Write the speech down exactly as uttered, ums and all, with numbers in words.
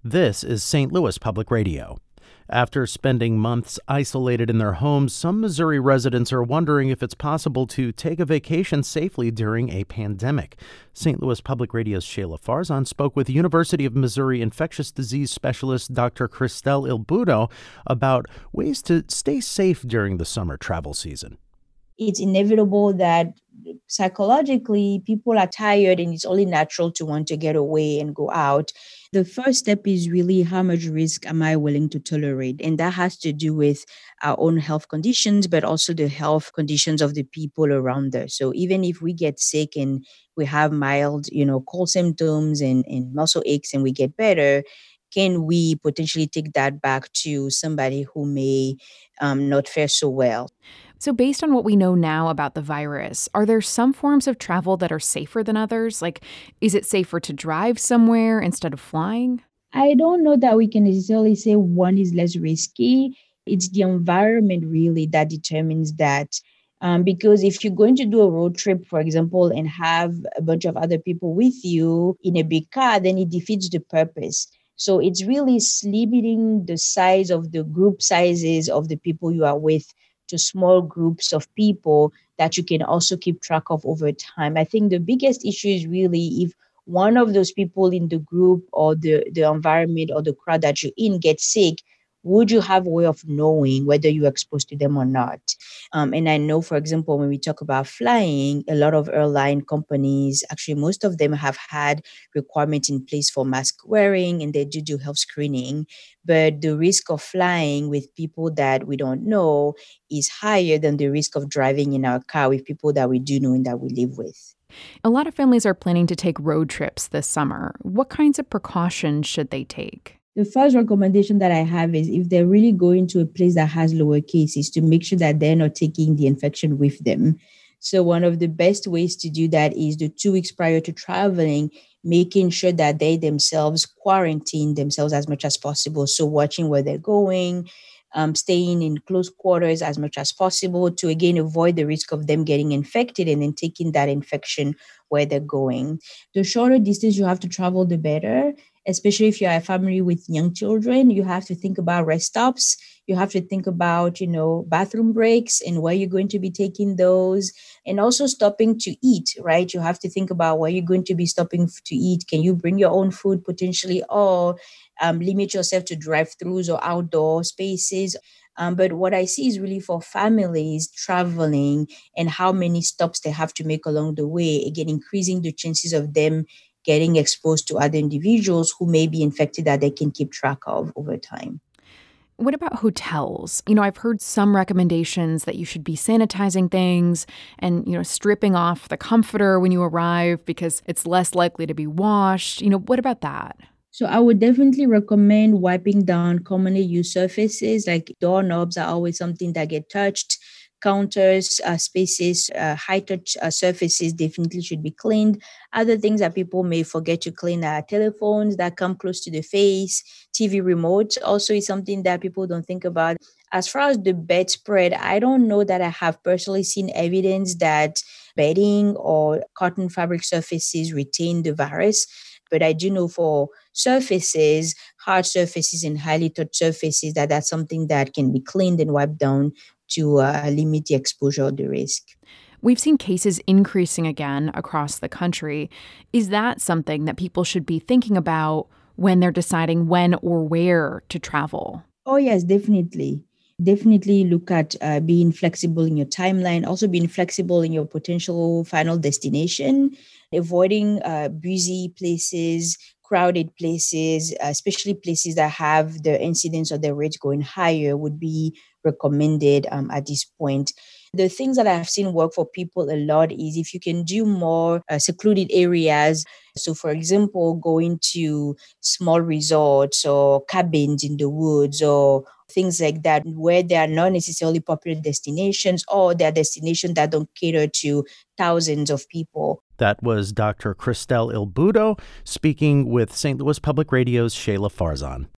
This is Saint Louis Public Radio. After spending months isolated in their homes, some Missouri residents are wondering if it's possible to take a vacation safely during a pandemic. Saint Louis Public Radio's Shayla Farzan spoke with University of Missouri infectious disease specialist Doctor Cristel Ilbudo about ways to stay safe during the summer travel season. It's inevitable that psychologically people are tired and it's only natural to want to get away and go out. The first step is really how much risk am I willing to tolerate? And that has to do with our own health conditions, but also the health conditions of the people around us. So even if we get sick and we have mild, you know, cold symptoms and, and muscle aches and we get better, can we potentially take that back to somebody who may um, not fare so well? So based on what we know now about the virus, are there some forms of travel that are safer than others? Like, is it safer to drive somewhere instead of flying? I don't know that we can necessarily say one is less risky. It's the environment really that determines that. Um, because if you're going to do a road trip, for example, and have a bunch of other people with you in a big car, then it defeats the purpose. So it's really limiting the size of the group sizes of the people you are with to small groups of people that you can also keep track of over time. I think the biggest issue is really if one of those people in the group or the, the environment or the crowd that you're in gets sick, would you have a way of knowing whether you're exposed to them or not? Um, and I know, for example, when we talk about flying, a lot of airline companies, actually most of them have had requirements in place for mask wearing and they do do health screening. But the risk of flying with people that we don't know is higher than the risk of driving in our car with people that we do know and that we live with. A lot of families are planning to take road trips this summer. What kinds of precautions should they take? The first recommendation that I have is if they're really going to a place that has lower cases, to make sure that they're not taking the infection with them. So one of the best ways to do that is the two weeks prior to traveling, making sure that they themselves quarantine themselves as much as possible. So watching where they're going, um, staying in close quarters as much as possible to, again, avoid the risk of them getting infected and then taking that infection where they're going. The shorter distance you have to travel, the better. Especially if you're a family with young children, you have to think about rest stops. You have to think about, you know, bathroom breaks and where you're going to be taking those, and also stopping to eat, right? You have to think about where you're going to be stopping to eat. Can you bring your own food potentially, or um, limit yourself to drive-thrus or outdoor spaces? Um, but what I see is really for families traveling and how many stops they have to make along the way, again, increasing the chances of them getting exposed to other individuals who may be infected that they can keep track of over time. What about hotels? You know, I've heard some recommendations that you should be sanitizing things and, you know, stripping off the comforter when you arrive because it's less likely to be washed. You know, what about that? So I would definitely recommend wiping down commonly used surfaces, like doorknobs are always something that get touched. Counters, uh, spaces, uh, high-touch uh, surfaces definitely should be cleaned. Other things that people may forget to clean are telephones that come close to the face. T V remotes also is something that people don't think about. As far as the bedspread, I don't know that I have personally seen evidence that bedding or cotton fabric surfaces retain the virus. But I do know for surfaces, hard surfaces and highly touched surfaces, that that's something that can be cleaned and wiped down to uh, limit the exposure or the risk. We've seen cases increasing again across the country. Is that something that people should be thinking about when they're deciding when or where to travel? Oh, yes, definitely. Definitely look at uh, being flexible in your timeline, also being flexible in your potential final destination, avoiding uh, busy places, crowded places, uh, especially places that have the incidence or the rates going higher would be recommended um, at this point. The things that I've seen work for people a lot is if you can do more uh, secluded areas. So, for example, going to small resorts or cabins in the woods or things like that, where they are not necessarily popular destinations or they are destinations that don't cater to thousands of people. That was Doctor Cristel Ilbudo speaking with Saint Louis Public Radio's Shayla Farzan.